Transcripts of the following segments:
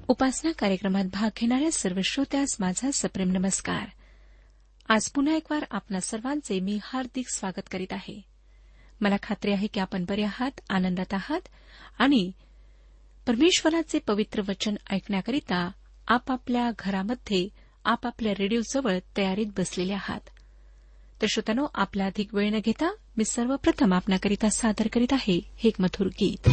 उपासना कार्यक्रमात भाग घेणाऱ्या सर्व श्रोत्यास माझा सप्रेम नमस्कार. आज पुन्हा एक वार आपणा सर्वांचे मी हार्दिक स्वागत करीत आहे. मला खात्री आहे की आपण बरे आहात, आनंदात आहात आणि परमेश्वराचे पवित्र वचन ऐकण्याकरिता आपापल्या घरामध्ये आपापल्या रेडिओजवळ तयारीत बसलेले आहात. तर श्रोत्यानो, आपला अधिक वेळ न घेता मी सर्वप्रथम आपणाकरिता सादर करीत आहे हे एक मधुर गीत.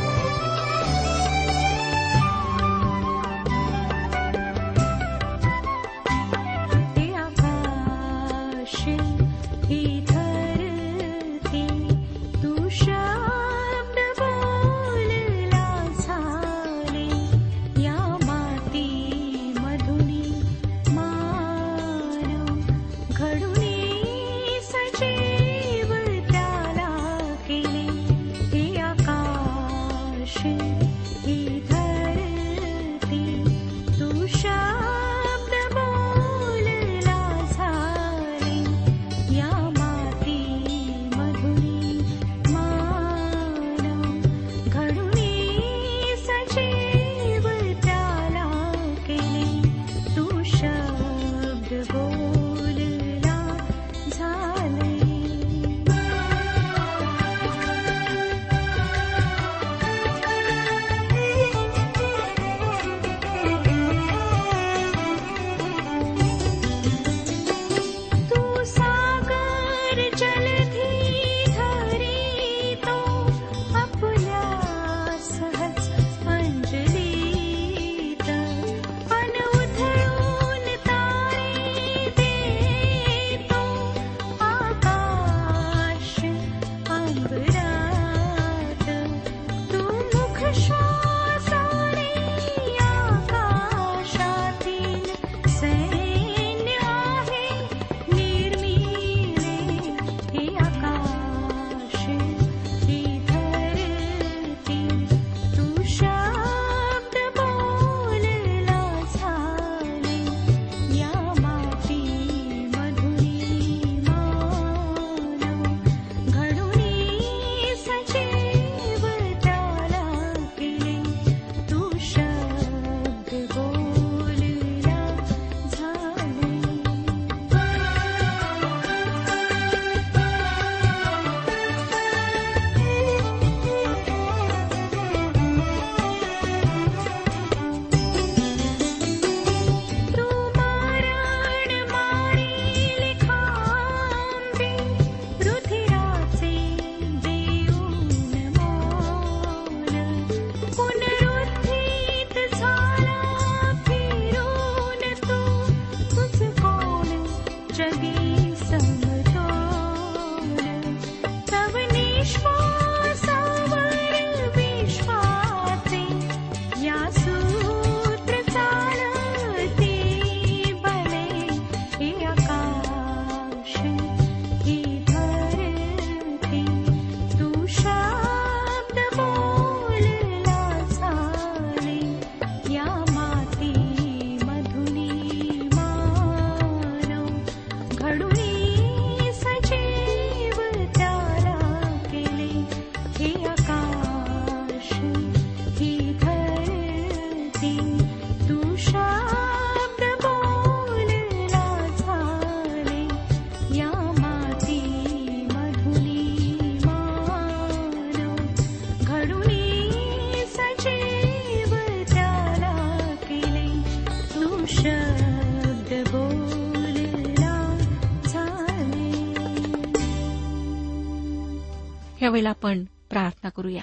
यावेळेला आपण प्रार्थना करूया.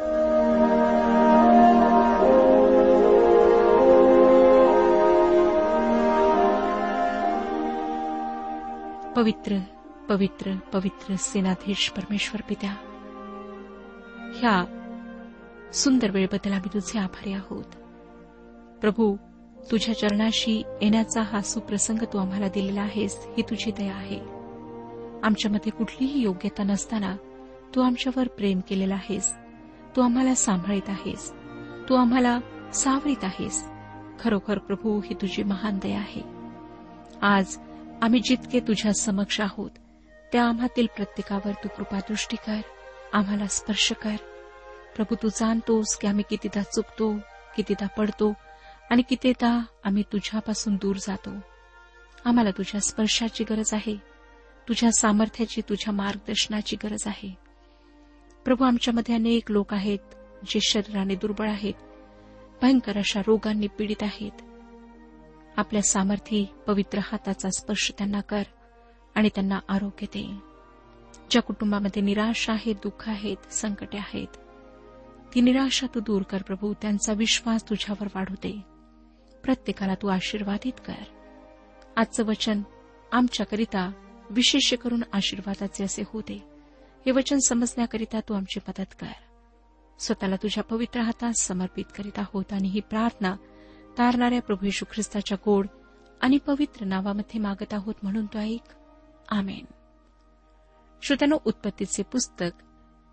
पवित्र पवित्र पवित्र सेनाधीश परमेश्वर पित्या, ह्या सुंदर वेळेबद्दल आम्ही तुझे आभारी आहोत. प्रभू, तुझ्या चरणाशी येण्याचा हा सुप्रसंग तू आम्हाला दिलेला आहेस, ही तुझी दया आहे. आमच्यामध्ये कुठलीही योग्यता नसताना तू आमच्यावर प्रेम केलेला आहेस. तू आम्हाला सांभाळीत आहेस, तू आम्हाला सावरीत आहेस. खरोखर प्रभू, ही तुझी महान दया आहे. आज आम्ही जितके तुझ्या समक्ष आहोत त्या आम्हातील प्रत्येकावर तू कृपादृष्टी कर, आम्हाला स्पर्श कर. प्रभू, तू जाणतोस की आम्ही कितीदा चुकतो, कितीदा पडतो आणि कितीदा आम्ही तुझ्यापासून दूर जातो. आम्हाला तुझ्या स्पर्शाची गरज आहे, तुझ्या सामर्थ्याची, तुझ्या मार्गदर्शनाची गरज आहे. प्रभू, आमच्यामध्ये अनेक लोक आहेत जे शरीराने दुर्बळ आहेत, भयंकर अशा रोगांनी पीडित आहेत. आपल्या सामर्थ्यी पवित्र हाताचा स्पर्श त्यांना कर आणि त्यांना आरोग्य दे. ज्या कुटुंबामध्ये निराशा आहे, दुःख आहेत, संकटे आहेत, ती निराशा तू दूर कर प्रभू. त्यांचा विश्वास तुझ्यावर वाढू दे. प्रत्येकाला तू आशीर्वादित कर. आजचं वचन आमच्याकरिता विशेष करून आशीर्वादाचे असे होऊ दे. हे वचन समजण्याकरिता तू आमची मदत कर. स्वतःला तुझ्या पवित्र हातात समर्पित करीत आहोत आणि ही प्रार्थना तारणाऱ्या प्रभू येशू ख्रिस्ताच्या गोड आणि पवित्र नावामध्ये मागत आहोत म्हणून तो ऐक. आमेन. श्रोत्यानो, उत्पत्तीचे पुस्तक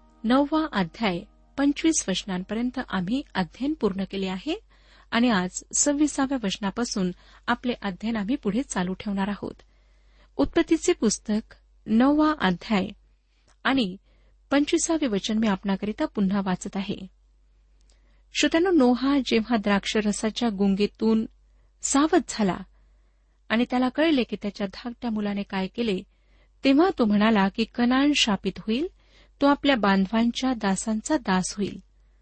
9 अध्याय 25 वचनांपर्यंत आम्ही अध्ययन पूर्ण केले आहे आणि आज 26व्या वचनापासून आपले अध्ययन आम्ही पुढे चालू ठेवणार आहोत. उत्पत्तीचे पुस्तक 9 अध्याय आणि 25वे वचन मी आपणाकरिता पुन्हा वाचत आहे. श्रोत्यानो, नोहा जेव्हा द्राक्षरसाच्या गुंगीतून सावध झाला आणि त्याला कळले की त्याच्या धाकट्या मुलाने काय केले, तेव्हा तो म्हणाला की कनान शापित होईल, तो आपल्या बांधवांच्या दासांचा दास होईल.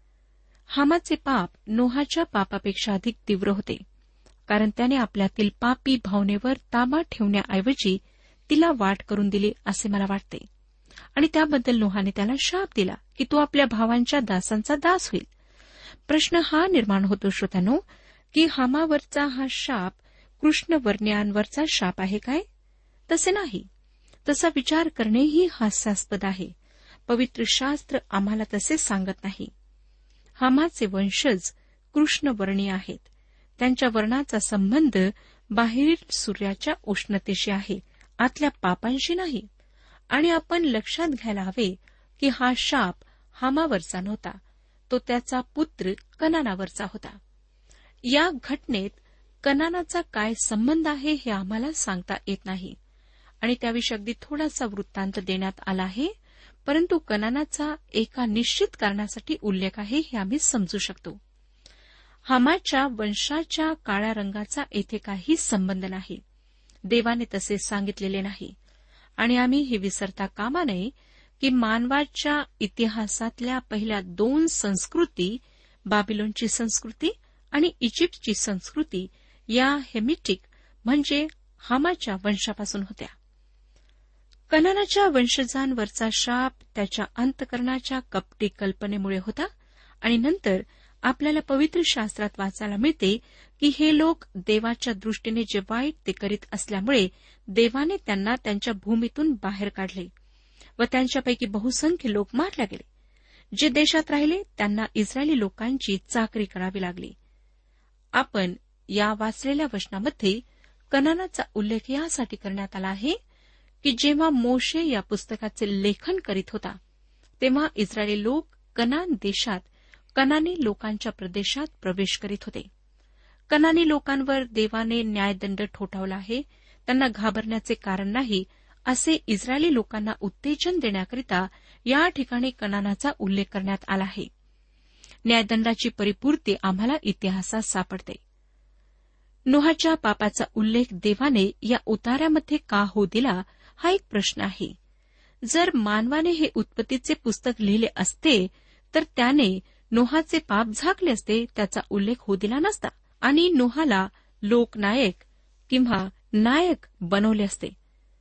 हामाचे पाप नोहाच्या पापापेक्षा अधिक तीव्र होते, कारण त्याने आपल्यातील पापी भावनेवर ताबा ठेवण्याऐवजी तिला वाट करून दिली असे मला वाटते. आणि त्याबद्दल नोहाने त्याला शाप दिला की तो आपल्या भावांच्या दासांचा दास होईल. प्रश्न हा निर्माण होतो श्रोत्यानो, की हामावरचा हा शाप कृष्णवर्णियांवरचा शाप आहे काय? तसे नाही. तसा विचार करणेही हास्यास्पद आहे. पवित्र शास्त्र आम्हाला तसे सांगत नाही. हामाचे वंशज कृष्णवर्णीय आहेत. त्यांच्या वर्णाचा संबंध बाहेरील सूर्याच्या उष्णतेशी आहे, आतल्या पापांशी नाही. आणि आपण लक्षात घ्यायला हवे की हा शाप हामावरचा नव्हता, तो त्याचा पुत्र कनानावरचा होता. या घटनेत कनानाचा काय संबंध आहे हे आम्हाला सांगता येत नाही आणि त्याविषयी अगदी थोडासा वृत्तांत देण्यात आला आहे, परंतु कनानाचा एका निश्चित कारणासाठी उल्लेख आहे हे आम्ही समजू शकतो. हामाच्या वंशाच्या काळ्या रंगाचा येथे काही संबंध नाही. देवाने तसे सांगितलेले नाही आणि आम्ही हे विसरता कामा नये की मानवाच्या इतिहासातल्या पहिल्या 2 संस्कृती, बाबिलोनची संस्कृती आणि इजिप्तची संस्कृती, या हेमिटिक म्हणजे हामाच्या वंशापासून होत्या. कनानाच्या वंशजांवरचा शाप त्याच्या अंतःकरणाच्या कपटी कल्पनेमुळे होता आणि नंतर आपल्याला पवित्र शास्त्रात वाचायला मिळते की हे लोक देवाच्या दृष्टीने जे वाईट ते करीत असल्यामुळे देवाने त्यांना त्यांच्या भूमीतून बाहेर काढले व त्यांच्यापैकी बहुसंख्य लोक मारले गेले. जे देशात राहिले त्यांना इस्रायली लोकांची चाकरी करावी लागली. आपण या वाचलेल्या वचनामध्ये कनानाचा उल्लेख यासाठी करण्यात आला आहे की जेव्हा मोशे या पुस्तकाचे लेखन करीत होता तेव्हा इस्रायली लोक कनान देशात कनानी लोकांच्या प्रदेशात प्रवेश करीत होते. कनानी लोकांवर देवाने न्यायदंड ठोठावला आहे, त्यांना घाबरण्याचे कारण नाही असे इस्रायली लोकांना उत्तेजन देण्याकरिता या ठिकाणी कनानाचा उल्लेख करण्यात आला आहे. न्यायदंडाची परिपूर्ती आम्हाला इतिहासात सापडते. नोहाच्या पापाचा उल्लेख देवाने या उतार्यामध्ये का होऊ दिला हा एक प्रश्न आहे. जर मानवाने हे उत्पत्तीचे पुस्तक लिहिले असते तर त्याने नोहाचे पाप झाकले असते, त्याचा उल्लेख होऊ दिला नसता आणि नोहाला लोकनायक किंवा नायक बनवले असते,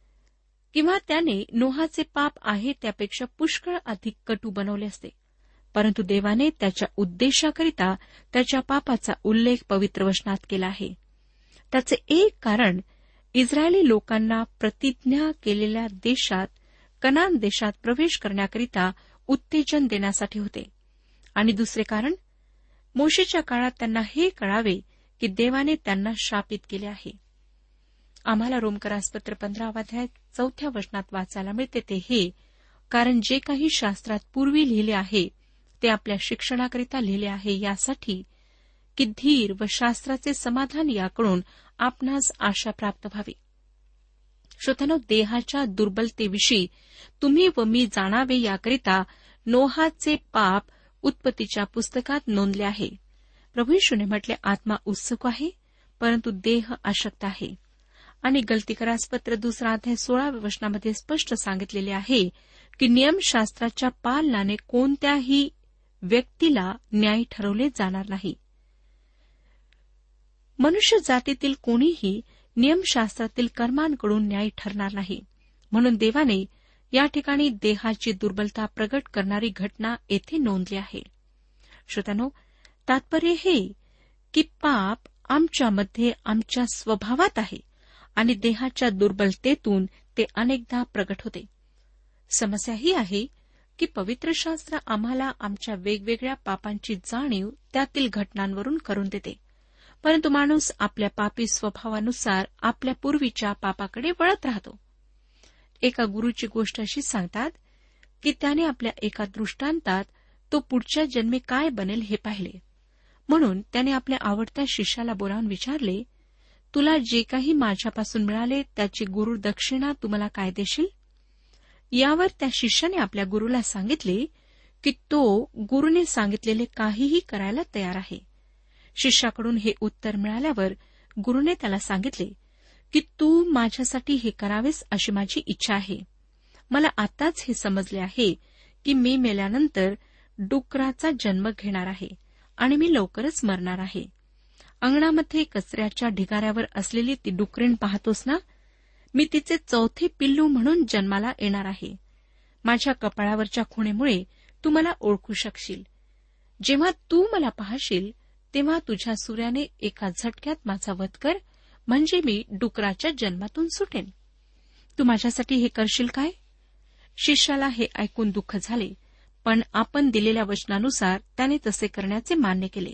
किंवा त्याने नोहाचे पाप आहे त्यापेक्षा पुष्कळ अधिक कटू बनवले असते. परंतु देवाने त्याच्या उद्देशाकरिता त्याच्या पापाचा उल्लेख पवित्र वचनात केला आहे. त्याचे एक कारण इस्रायली लोकांना प्रतिज्ञा केलेल्या देशात कनान देशात प्रवेश करण्याकरिता उत्तेजन देण्यासाठी होते आणि दुसरे कारण मोशेच्या काळात त्यांना हे कळावे की देवाने त्यांना शापित केले आहे. आम्हाला रोमकरासपत्र 15 अध्याय 4 वचनात वाचायला मिळते ते हे, कारण जे काही शास्त्रात पूर्वी लिहिले आहे ते आपल्या शिक्षणाकरिता लिहिले आहे, यासाठी की धीर व शास्त्राचे समाधान याकडून आपणास आशा प्राप्त व्हावी. श्रोत्यानो, देहाच्या दुर्बलतेविषयी तुम्ही व मी जाणावे याकरिता नोहाचे पाप उत्पत्तीच्या पुस्तकात नोंदले आहे. प्रभू येशूने म्हटले, आत्मा उत्सुक आहे परंतु देह अशक्त आहे. आणि गलतीकरास पत्र 2 अध्याय 16 वचनामध्ये स्पष्ट सांगितलेले आहे की नियमशास्त्राच्या पालनाने कोणत्याही व्यक्तीला न्याय ठरवले जाणार नाही. मनुष्य जातीतील कोणीही नियमशास्त्रातील कर्मांकडून न्याय ठरणार नाही. म्हणून देवाने या ठिकाणी देहाची दुर्बलता प्रगट करणारी घटना येथे नोंदली आहे. श्रोत्यानो, तात्पर्य हे की पाप आमच्यामध्ये आमच्या स्वभावात आहे आणि देहाच्या दुर्बलतेतून ते अनेकदा प्रगट होते. समस्या ही आहे की पवित्र शास्त्र आम्हाला आमच्या वेगवेगळ्या पापांची जाणीव त्यातील घटनांवरून करून देते, परंतु माणूस आपल्या पापी स्वभावानुसार आपल्या पूर्वीच्या पापाकडे वळत राहतो. एका गुरुची गोष्ट अशी सांगतात की त्याने आपल्या एका दृष्टांतात तो पुढच्या जन्मी काय बनेल हे पाहिले. म्हणून त्याने आपल्या आवडत्या शिष्याला बोलावून विचारले, तुला जे काही माझ्यापासून मिळाले त्याची गुरु दक्षिणा तू मला काय देशील? यावर त्या शिष्याने आपल्या गुरुला सांगितले की तो गुरुने सांगितलेले काहीही करायला तयार आहे. शिष्याकडून हे उत्तर मिळाल्यावर गुरुने त्याला सांगितले की तू माझ्यासाठी हे करावेस अशी माझी इच्छा आहे. मला आताच हे समजले आहे की मी मेल्यानंतर डुकराचा जन्म घेणार आहे आणि मी लवकरच मरणार आहे. अंगणामध्ये कचऱ्याच्या ढिगाऱ्यावर असलेली ती डुकरीण पाहतोस ना, मी तिचे 4थे पिल्लू म्हणून जन्माला येणार आहे. माझ्या कपाळावरच्या खुणेमुळे तू मला ओळखू शकशील. जेव्हा तू मला पाहशील तेव्हा तुझ्या सूर्याने एका झटक्यात माझा वध कर, म्हणजे मी डुकराच्या जन्मातून सुटेन. तू माझ्यासाठी हे करशील काय? शिष्याला हे ऐकून दुःख झाले, पण आपण दिलेल्या वचनानुसार त्याने तसे करण्याचे मान्य केले.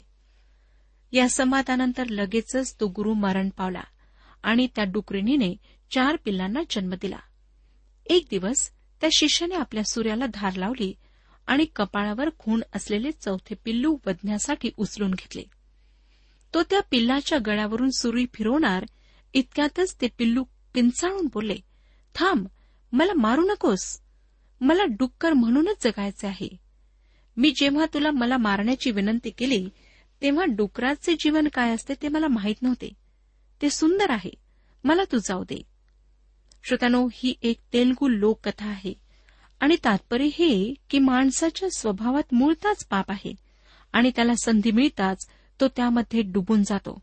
या संवादानंतर लगेचच तो गुरु मरण पावला आणि त्या डुकरिणीने 4 पिल्लांना जन्म दिला. एक दिवस त्या शिष्याने आपल्या सूर्याला धार लावली आणि कपाळावर खूण असलेले 4थे पिल्लू वधण्यासाठी उचलून घेतले. तो त्या पिल्लाच्या गळ्यावरून सुरी फिरवणार इतक्यातच ते पिल्लू किंचाळून बोलले, थांब, मला मारू नकोस. मला डुक्कर म्हणूनच जगायचे आहे. मी जेव्हा तुला मला मारण्याची विनंती केली तेव्हा डुकराचे जीवन काय असते ते मला माहीत नव्हते. ते सुंदर आहे, मला तू जाऊ दे. श्रोत्यानो, ही एक तेलुगू लोककथा आहे आणि तात्पर्य हे की माणसाच्या स्वभावात मूळताच पाप आहे आणि त्याला संधी मिळताच तो त्यामध्ये डुबून जातो.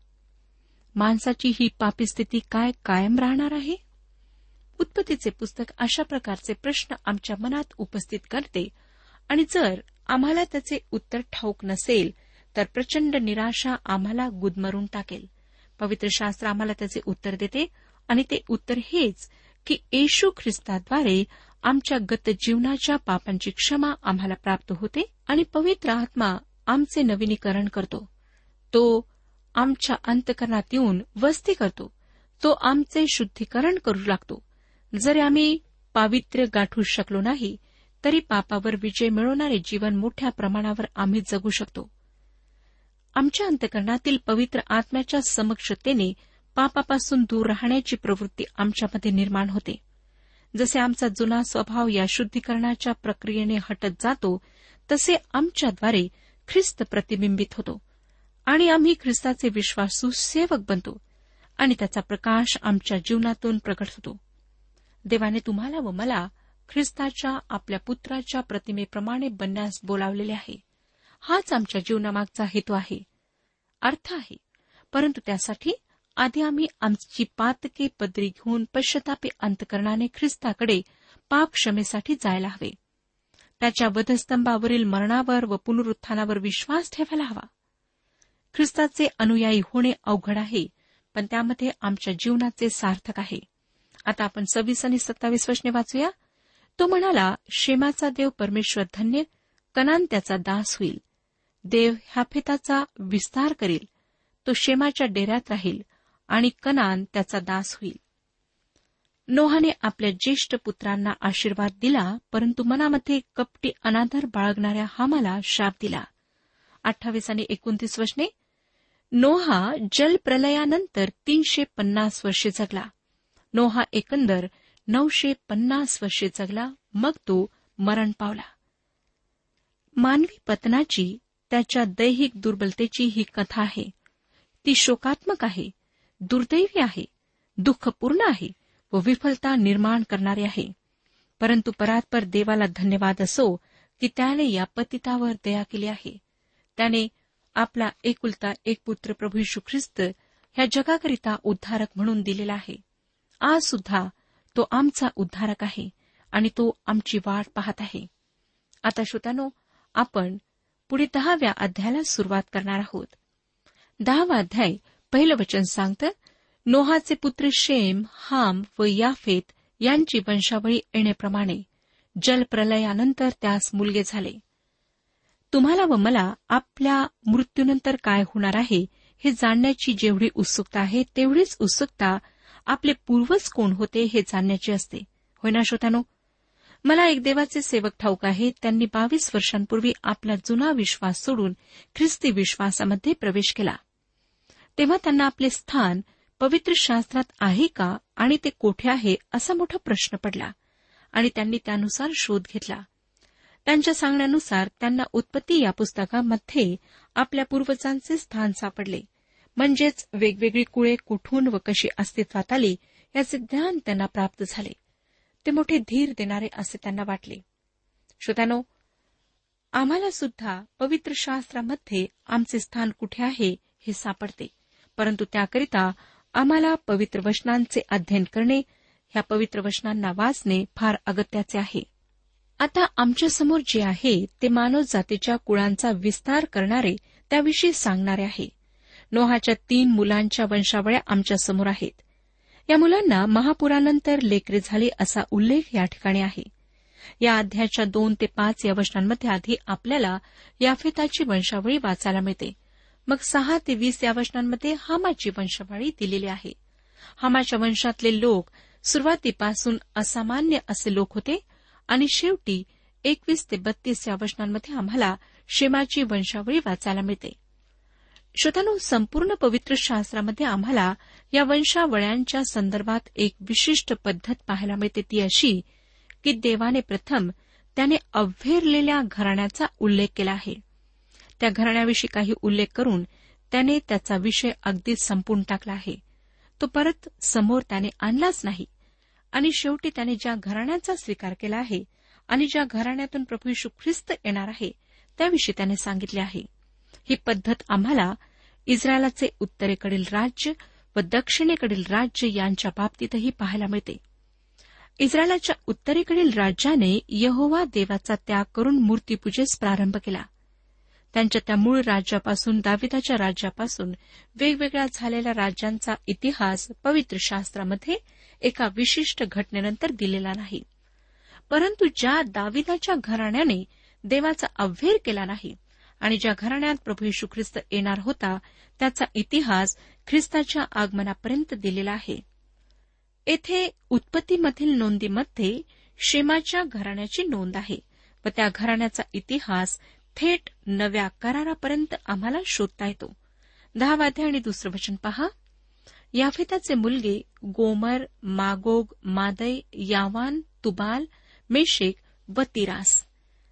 माणसाची ही पापी स्थिती काय कायम राहणार आहे? उत्पत्तीचे पुस्तक अशा प्रकारचे प्रश्न आमच्या मनात उपस्थित करते आणि जर आम्हाला त्याचे उत्तर ठाऊक नसेल तर प्रचंड निराशा आम्हाला गुदमरून टाकेल. पवित्र शास्त्र आम्हाला त्याचे उत्तर देते आणि ते उत्तर हेच की येशू ख्रिस्ताद्वारे आमच्या गत जीवनाच्या पापांची क्षमा आम्हाला प्राप्त होते आणि पवित्र आत्मा आमचे नवीनीकरण करतो. तो आमच्या अंतःकरणात येऊन वस्ती करतो. तो आमचे शुद्धीकरण करू लागतो. जरी आम्ही पावित्र्य गाठू शकलो नाही तरी पापावर विजय मिळवणारे जीवन मोठ्या प्रमाणावर आम्ही जगू शकतो. आमच्या अंतःकरणातील पवित्र आत्म्याच्या समक्षतेने पापापासून दूर राहण्याची प्रवृत्ती आमच्यामध्ये निर्माण होते. जसे आमचा जुना स्वभाव या शुद्धीकरणाच्या प्रक्रियेने हटत जातो तसे आमच्याद्वारे ख्रिस्त प्रतिबिंबित होतो आणि आम्ही ख्रिस्ताचे विश्वासू सेवक बनतो आणि त्याचा प्रकाश आमच्या जीवनातून प्रकट होतो. देवाने तुम्हाला व मला ख्रिस्ताच्या आपल्या पुत्राच्या प्रतिमेप्रमाणे बनण्यास बोलावलेले आहे. हाच आमच्या जीवनामागचा हेतू आहे, अर्थ आहे. परंतु त्यासाठी आधी आम्ही आमची पातके पदरी घेऊन पश्चातापी अंतःकरणाने ख्रिस्ताकडे पाप क्षमेसाठी जायला हवे. त्याच्या वधस्तंभावरील मरणावर व पुनरुत्थानावर विश्वास ठेवायला हवा. ख्रिस्ताचे अनुयायी होणे अवघड आहे, पण त्यामध्ये आमच्या जीवनाचे सार्थक आहे. आता आपण 26 आणि 27 वचने वाचूया. तो म्हणाला, शेमाचा देव परमेश्वर धन्य, कनान त्याचा दास होईल. देव ह्याफेताचा विस्तार करेल, तो शेमाच्या डेऱ्यात राहील आणि कनान त्याचा दास होईल. नोहाने आपल्या ज्येष्ठ पुत्रांना आशीर्वाद दिला, परंतु मनामध्ये कपटी अनादर बाळगणाऱ्या हामाला शाप दिला. 28 आणि 29 वचने. नोहा जलप्रलयानंतर 350 वर्षे जगला. नोहा एकंदर 950 वर्षे जगला, मग तो मरण पावला. मानवी पतनाची त्याच्या दैहिक दुर्बलतेची ही कथा आहे. ती शोकात्मक आहे, दुर्दैवी आहे, दुःखपूर्ण आहे व विफलता निर्माण करणारी आहे. परंतु परात्पर देवाला धन्यवाद असो की त्याने या पतितावर दया केली आहे. त्याने आपला एकुलता एक पुत्र प्रभू येशू ख्रिस्त ह्या जगाकरिता उद्धारक म्हणून दिलेला आहे. आज सुद्धा तो आमचा उद्धारक आहे आणि तो आमची वाट पाहत आहे. आता श्रोत्यानो, आपण पुढे 10व्या अध्यायाला सुरुवात करणार आहोत. 10वा अध्याय पहिलं वचन सांगतं, नोहाचे पुत्र शेम, हाम व याफेत यांची वंशावळी येण्याप्रमाणे जलप्रलयानंतर त्यास मुलगे झाले. तुम्हाला व मला आपल्या मृत्यूनंतर काय होणार आहे हे जाणण्याची जेवढी उत्सुकता आहे तेवढीच उत्सुकता आपले पूर्वज कोण होते हे जाणण्याची असते. होय ना श्रोत्यानो? मला एक देवाचे सेवक ठाऊक आहेत. त्यांनी 22 वर्षांपूर्वी आपला जुना विश्वास सोडून ख्रिस्ती विश्वासामध्ये प्रवेश केला. तेव्हा त्यांना आपले स्थान पवित्र शास्त्रात आहे का आणि ते कोठे आहे असा मोठा प्रश्न पडला आणि त्यांनी त्यानुसार शोध घेतला. त्यांच्या सांगण्यानुसार त्यांना उत्पत्ती या पुस्तकामध्ये आपल्या पूर्वजांचे स्थान सापडले. म्हणजेच वेगवेगळी कुळे कुठून व कशी अस्तित्वात आली याचे ज्ञान त्यांना प्राप्त झाले. ते मोठे धीर देणारे असे त्यांना वाटले. श्रोत्यानो, आम्हाला सुद्धा पवित्र शास्त्रामध्ये आमचे स्थान कुठे आहे हे सापडते. परंतु त्याकरिता आम्हाला पवित्र वचनांचे अध्ययन करणे, ह्या पवित्र वचनांना वाचणे फार अगत्याचे आहे. आता आमच्यासमोर जे आहे ते मानव जातीच्या कुळांचा विस्तार करणारे, त्याविषयी सांगणारे आहे. नोहाच्या 3 मुलांच्या वंशावळ्या आमच्यासमोर आहेत. या मुलांना महापुरानंतर लेकरे झाले असा उल्लेख या ठिकाणी आहे. या अध्यायाच्या 2 ते 5 या वचनांमध्ये आधी आपल्याला याफेताची वंशावळी वाचायला मिळते. मग 6 ते 20 या वचनांमध्ये हामाची वंशावळी दिलेली आहे. हामाच्या वंशातले लोक सुरुवातीपासून असामान्य असे लोक होते आणि शेवटी 21 ते 32 या वचनांमध्ये आम्हाला शेमाची वंशावळी वाचायला मिळते. श्रोत्यानो, संपूर्ण पवित्र शास्त्रामध्ये आम्हाला या वंशावळ्यांच्या संदर्भात एक विशिष्ट पद्धत पाहायला मिळते. ती अशी की देवाने प्रथम त्याने अव्हेरलेल्या घराण्याचा उल्लेख केला आहे. त्या घराण्याविषयी काही उल्लेख करून त्याने त्याचा विषय अगदीच संपून टाकला आहे. तो परत समोर त्याने आणलाच नाही आणि शेवटी त्याने ज्या घराण्याचा स्वीकार केला आहे आणि ज्या घराण्यातून प्रभू येशू ख्रिस्त येणार आहे त्याविषयी त्याने सांगितले आहे. ही पद्धत आम्हाला इस्रायलाचे उत्तरेकडील राज्य व दक्षिणेकडील राज्य यांच्या बाबतीतही पाहायला मिळते. इस्रायलाच्या उत्तरेकडील राज्याने यहोवा देवाचा त्याग करून मूर्तीपूजेस प्रारंभ केला. त्यांच्या त्या मूळ राज्यापासून, दाविदाच्या राज्यापासून वेगवेगळ्या झालेल्या राज्यांचा इतिहास पवित्र शास्त्रामध्ये एका विशिष्ट घटनेनंतर दिलेला नाही. परंतु ज्या दाविदाच्या घराण्याने देवाचा अव्हेर केला नाही आणि ज्या घराण्यात प्रभू येशू ख्रिस्त येणार होता त्याचा इतिहास ख्रिस्ताच्या आगमनापर्यंत दिलेला आहे. येथे उत्पत्तीमधील नोंदीमध्ये शेमाच्या घराण्याची नोंद आहे व त्या घराण्याचा इतिहास थेट नव्या करारापर्यंत आम्हाला शोधता येतो. 10वा अध्याय आणि 2 वचन पहा. याफेताचे मुलगे गोमर, मागोग, मादै, यावान, तुबाल, मेशेक व तिरास.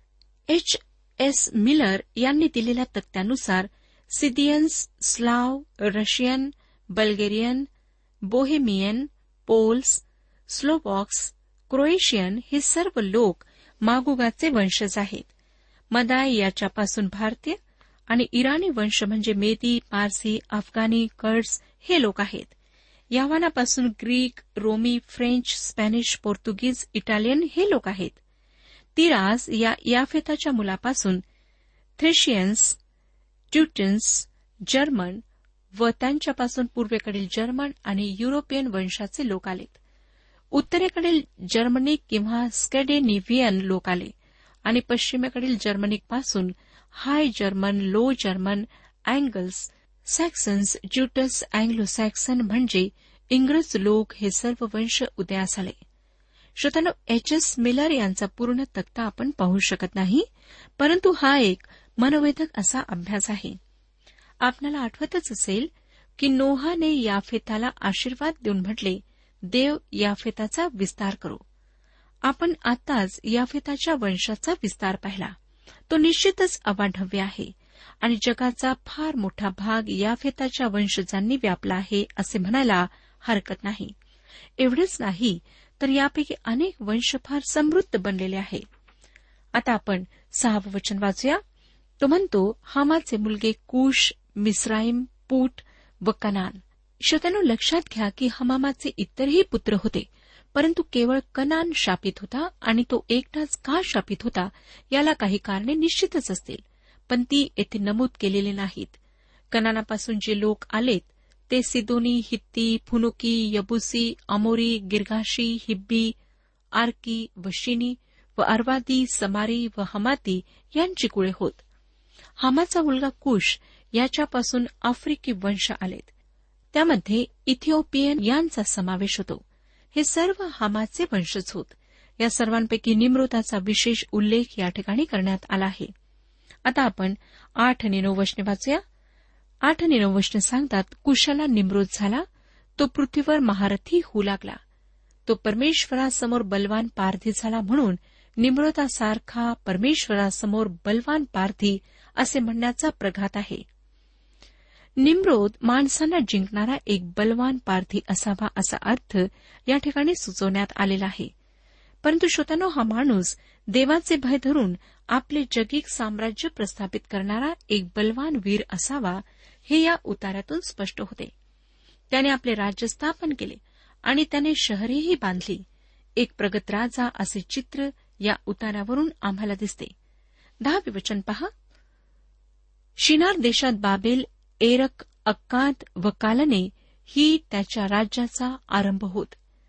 H.S. मिलर यांनी दिलेल्या तक्त्यानुसार Scythians, Slav, Russian, Bulgarian, Bohemian, Poles, Slovaks, Croatian हे सर्व लोक मागोगाचे वंशज आहेत. मदाय याच्यापासून भारतीय आणि इराणी वंश म्हणजे मेदी, पारसी, अफगाणी, कर्ड्स हे लोक आहेत. यावानापासून ग्रीक, रोमी, फ्रेंच, स्पॅनिश, पोर्तुगीज, इटालियन हे लोक आहेत. तिरास या याफेताच्या मुलापासून थ्रेशियन्स, ट्युटन्स, जर्मन व त्यांच्यापासून पूर्वेकडील जर्मन आणि युरोपियन वंशाचे लोक आलेत. उत्तरेकडील जर्मनिक किंवा स्कॅन्डिनेव्हियन लोक आले आणि पश्चिमेकडील जर्मनिकपासून high German, low German, Angles, Saxons, Jutes, Anglo Saxon म्हणजे इंग्रज लोक हे सर्व वंश उदयास आले. श्रोत्यानो, H.S. मिलर यांचा पूर्ण तक्ता आपण पाहू शकत नाही, परंतु हा एक मनोवेधक असा अभ्यास आहे. आपल्याला आठवतच असेल की नोहाने याफेताला आशीर्वाद देऊन म्हटले, देव याफेताचा विस्तार करो. आपण आताच याफेताच्या वंशाचा विस्तार पाहिला. तो निश्चितच अवाढव्य आहे आणि जगाचा फार मोठा भाग याफेताच्या वंशजांनी व्यापला आहे असे म्हणायला हरकत नाही. एवढेच नाही तर यापैकी अनेक वंश फार समृद्ध बनलेले आहे. आता आपण 6 वचन वाचूया. तो म्हणतो, हामाचे मुलगे कुश, मिस्राईम, पूट व कनान. श्रोत्यांनो, लक्षात घ्या की हमामाचे इतरही पुत्र होते, परंतु केवळ कनान शापित होता. आणि तो एकटाच का शापित होता याला काही कारणे निश्चितच असतील, पण ती येथे नमूद केलेली नाहीत. कनानापासून जे लोक आलेत ते सिदोनी, हित्ती, फुनुकी, यबुसी, अमोरी, गिर्गाशी, हिब्बी, आर्की व शिनी व अर्वादी, समारी व हमाती यांची कुळे होत. हामाचा मुलगा कुश याच्यापासून आफ्रिकी वंश आलेत. त्यामध्ये इथिओपियन यांचा समावेश होतो. हे सर्व हामाचे वंशज होत. या सर्वांपैकी निम्रोदाचा विशेष उल्लेख या ठिकाणी करण्यात आला आहे. आता आपण 8 आणि 9 वचने वाचूया. 8 आणि 9 वचने सांगतात, कुशाला निम्रोद झाला, तो पृथ्वीवर महारथी होऊ लागला. तो परमेश्वरासमोर बलवान पारधी झाला, म्हणून निम्रोदासारखा परमेश्वरासमोर बलवान पारधी असे म्हणण्याचा प्रघात आहे. निम्रोद माणसांना जिंकणारा एक बलवान पारधी असावा असा अर्थ या ठिकाणी सुचवण्यात आलेला आहे. परंतु श्रोत्यांनो, हा माणूस देवाचे भय धरून आपले जगिक साम्राज्य प्रस्थापित करणारा एक बलवान वीर असावा हे या उतार्यातून स्पष्ट होते. त्याने आपले राज्य स्थापन केले आणि त्याने शहरेही बांधली. एक प्रगत राजा असे चित्र या उतारावरून आम्हाला दिसते. 10 वचन पहा. शिनार देशात बाबेल, एरक, अक्काद व कालने ही त्याच्या राज्याचा आरंभ होत.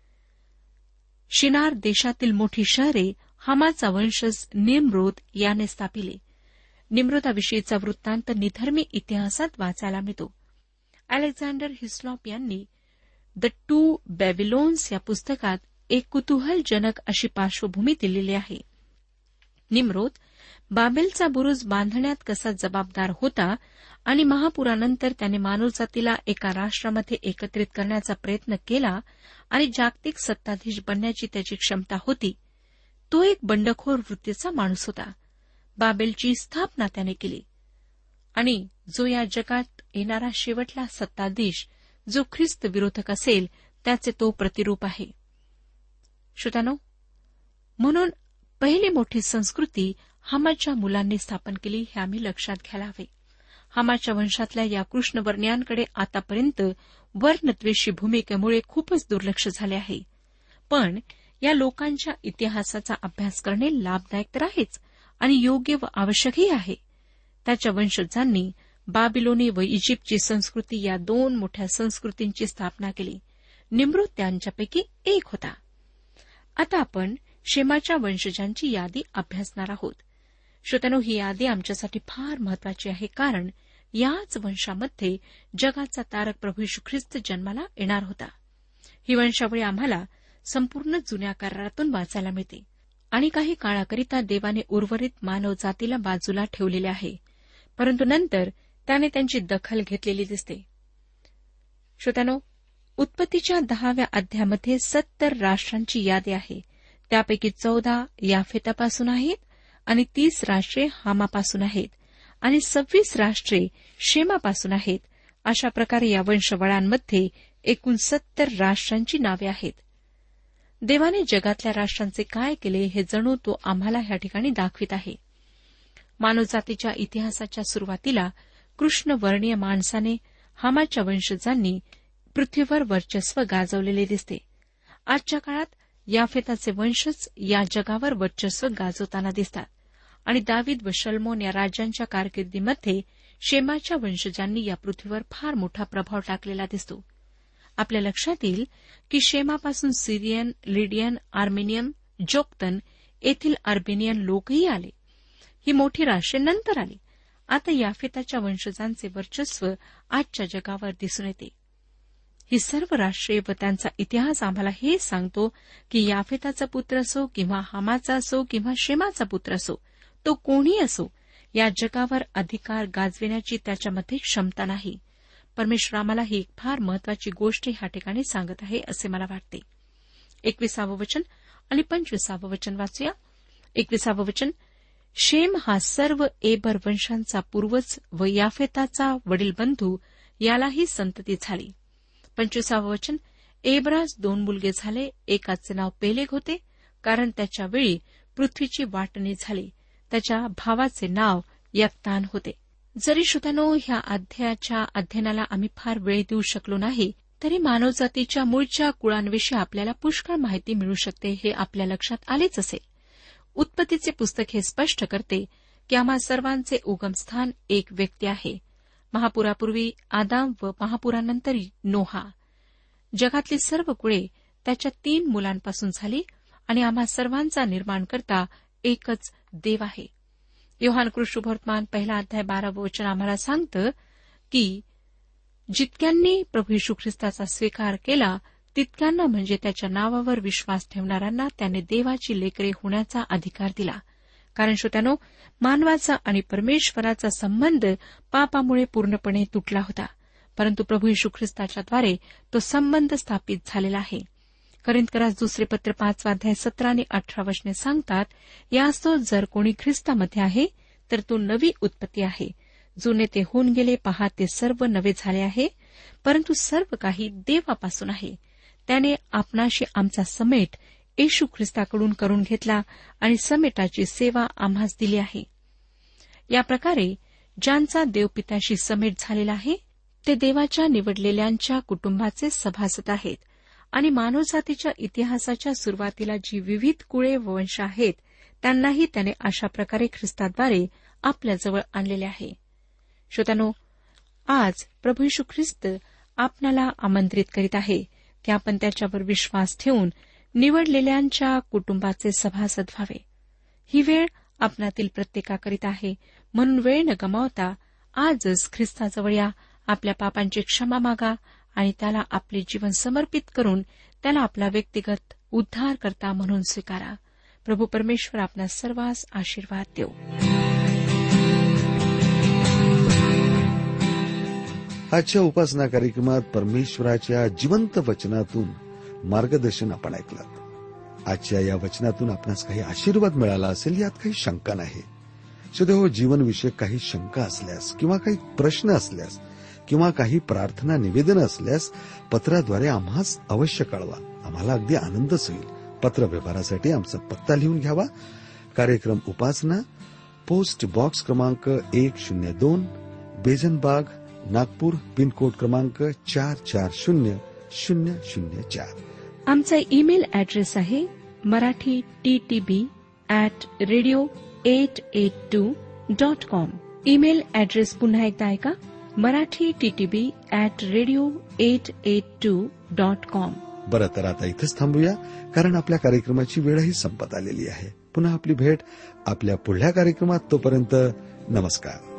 शिनार देशातील मोठी शहरे हामाचा वंशज निम्रोद याने स्थापिले. निम्रोदाविषयीचा वृत्तांत निधर्मी इतिहासात वाचायला मिळतो. अलेक्झांडर हिस्लॉप यांनी द 2 बॅबिलोन्स या पुस्तकात एक कुतूहलजनक अशी पार्श्वभूमी दिलेली आहे. निम्रोद बाबेलचा बुरुज बांधण्यात कसा जबाबदार होता आणि महापुरानंतर त्याने मानवजातीला एका राष्ट्रामध्ये एकत्रित करण्याचा प्रयत्न केला आणि जागतिक सत्ताधीश बनण्याची त्याची क्षमता होती. तो एक बंडखोर वृत्तीचा माणूस होता. बाबेलची स्थापना त्याने केली आणि जो या जगात येणारा शेवटला सत्ताधीश, जो ख्रिस्त विरोधक असेल, त्याचे तो प्रतिरूप आहे. श्रोत्यानो, म्हणून पहिली मोठी संस्कृती हामाच्या मुलांनी स्थापन केली हे आम्ही लक्षात घ्यायला हवे. हामाच्या वंशातल्या या कृष्णवर्णियांकडे आतापर्यंत वर्णद्वेषी भूमिकेमुळे खूपच दुर्लक्ष झाले आहे. पण या लोकांच्या इतिहासाचा अभ्यास करणे लाभदायक तर आहेच आणि योग्य व आवश्यकही आहे. त्याच्या वंशजांनी बाबिलोनी व इजिप्तची संस्कृती या 2 मोठ्या संस्कृतींची स्थापना केली. निम्रोद त्यांच्यापैकी एक होता. आता आपण शेमाच्या वंशजांची यादी अभ्यासणार आहोत. श्रोत्यानो, ही यादी आमच्यासाठी फार महत्वाची आहे, कारण याच वंशामध्ये जगाचा तारक प्रभू येशू ख्रिस्त जन्माला येणार होता. ही वंशावळी आम्हाला संपूर्ण जुन्या करारातून वाचायला मिळते आणि काही काळाकरिता देवाने उर्वरित मानवजातीला बाजूला ठेवलेले आहे, परंतु नंतर त्याने त्यांची दखल घेतलेली दिसते. श्रोत्यानो, उत्पत्तीच्या 10व्या अध्यायामध्ये 70 राष्ट्रांची यादी आहे. त्यापैकी 14 याफेतापासून आहेत आणि 30 राष्ट्रे हामापासून आहेत आणि 26 राष्ट्रे शेमापासून आहेत. अशा प्रकारे या वंशवळांमध्ये एकूण 70 राष्ट्रांची नावे आहेत. देवाने जगातल्या राष्ट्रांचे काय केले हे जणू तो आम्हाला ह्या ठिकाणी दाखवित आहे. मानवजातीच्या इतिहासाच्या सुरुवातीला कृष्णवर्णीय माणसाने, हामाच्या वंशजांनी पृथ्वीवर वर्चस्व गाजवलेले दिसते. आजच्या काळात याफेताचे वंशज या जगावर वर्चस्व गाजवताना दिसतात आणि दावीद व शल्मोन या राजांच्या कारकिर्दीमध्ये शेमाच्या वंशजांनी या पृथ्वीवर फार मोठा प्रभाव टाकलेला दिसतो. आपल्या लक्षात येईल की शेमापासून सिरियन, लिडियन, आर्मेनियन, जोक्तन येथील अर्मेनियन लोकही आले. ही मोठी राष्ट्रे नंतर आली. आता याफेताच्या वंशजांचे वर्चस्व आजच्या जगावर दिसून येते. ही सर्व राष्ट्रे व त्यांचा इतिहास आम्हाला हे सांगतो की याफेताचा पुत्र असो किंवा हामाचा असो किंवा शेमाचा पुत्र असो, तो कोणी असो, या जगावर अधिकार गाजविण्याची त्याच्यामध्ये क्षमता नाही. परमेश्वर आम्हाला ही एक फार महत्वाची गोष्ट ह्या ठिकाणी सांगत आहे असे मला वाटते. 21 वचन आणि 25 वचन वाचूया. 21 वचन. शेम हा सर्व एबर वंशांचा पूर्वज व याफेताचा वडील बंधू यालाही संतती झाली. 25 वचन, एबरास 2 मुलगे झाले. एकाचे नाव पेलेग होते, कारण त्याच्या वेळी पृथ्वीची वाटणी झाली. त्याच्या भावाचे नाव यक्तान होते. जरी श्रोत्यानो ह्या अध्यायाच्या अध्ययनाला आम्ही फार वेळ देऊ शकलो नाही, तरी मानवजातीच्या मूळच्या कुळांविषयी आपल्याला पुष्कळ माहिती मिळू शकते हे आपल्या लक्षात आलेच असेल. उत्पत्तीचे पुस्तक हे स्पष्ट करते की आम्हा सर्वांचे उगमस्थान एक व्यक्ती आहे. महापुरापूर्वी आदाम व महापुरानंतर नोहा. जगातली सर्व कुळे त्याच्या 3 मुलांपासून झाली आणि आम्हा सर्वांचा निर्माणकर्ता एकच देव आहे. योहान कृष्णवर्तमान 1 अध्याय 12 वचन आम्हाला सांगतं की जितक्यांनी प्रभू येशू ख्रिस्ताचा स्वीकार केला तितक्यांना म्हणजे त्याच्या नावावर विश्वास ठेवणाऱ्यांना त्याने देवाची लेकरे होण्याचा अधिकार दिला. कारण श्रोत्यानो, मानवाचा आणि परमेश्वराचा संबंध पापामुळे पूर्णपणे तुटला होता, परंतु प्रभू येशू ख्रिस्ताच्याद्वारे तो संबंध स्थापित झालेला आहे. करिंथकरास दुसरे पत्र 5 अध्याय 17 आणि 18 वचने सांगतात, यास्तव जर कोणी ख्रिस्तामध्ये आहे तर तो नवी उत्पत्ती आहे. जुने ते होऊन गेले, पहा ते सर्व नवे झाले आहे. परंतु सर्व काही देवापासून आहे. त्याने आपणाशी आमचा समेट येशू ख्रिस्ताकडून करून घेतला आणि समेटाची सेवा आम्हास दिली आहे. या प्रकारे ज्यांचा देवपित्याशी समेट झालेला आहे ते देवाच्या निवडलेल्यांच्या कुटुंबाचे सभासद आहेत आणि मानवजातीच्या इतिहासाच्या सुरुवातीला जी विविध कुळे व वंश आहेत त्यांनाही त्याने अशा प्रकारे ख्रिस्ताद्वारे आपल्याजवळ आणलेले आहे. श्रोत्यानो, आज प्रभू येशू ख्रिस्त आपल्याला आमंत्रित करीत आहे की आपण त्याच्यावर विश्वास ठेवून निवडलेल्यांच्या कुटुंबाचे सभासद व्हावे. ही वेळ आपणातील प्रत्येकाकरीता आहे. म्हणून वेळ न गमावता आजच ख्रिस्ताजवळ या, आपल्या पापांची क्षमा मागा आणि त्याला आपले जीवन समर्पित करून त्याला आपला व्यक्तिगत उद्धारकर्ता म्हणून स्वीकारा. प्रभू परमेश्वर आपणा सर्वांस आशीर्वाद देव. आजच्या उपासना कार्यक्रमात परमेश्वराच्या जिवंत वचनातून मार्गदर्शन आपण ऐकलं. आजच्या या वचनातून आपणास काही आशीर्वाद मिळाला असेल यात काही शंका नाही. सदैव जीवनविषयक काही शंका असल्यास किंवा काही प्रश्न असल्यास किंवा काही प्रार्थना निवेदन असल्यास पत्राद्वारे आम्हास अवश्य कळवा. आम्हाला अगदी आनंदच होईल. पत्र व्यवहारासाठी आमचा पत्ता लिहून घ्यावा. कार्यक्रम उपासना, पोस्ट बॉक्स क्रमांक 102, बेजनबाग, नागपूर, पिनकोड क्रमांक 440004. आमचा ईमेल ॲड्रेस आहे marathi@radio882.com. ईमेल ॲड्रेस पुन्हा एकदा ऐका, marathi@radio882.com. बरं, तर आता इथंच थांबूया, कारण आपल्या कार्यक्रमाची वेळही संपत आलेली आहे. पुन्हा आपली भेट आपल्या पुढल्या कार्यक्रमात. तोपर्यंत नमस्कार.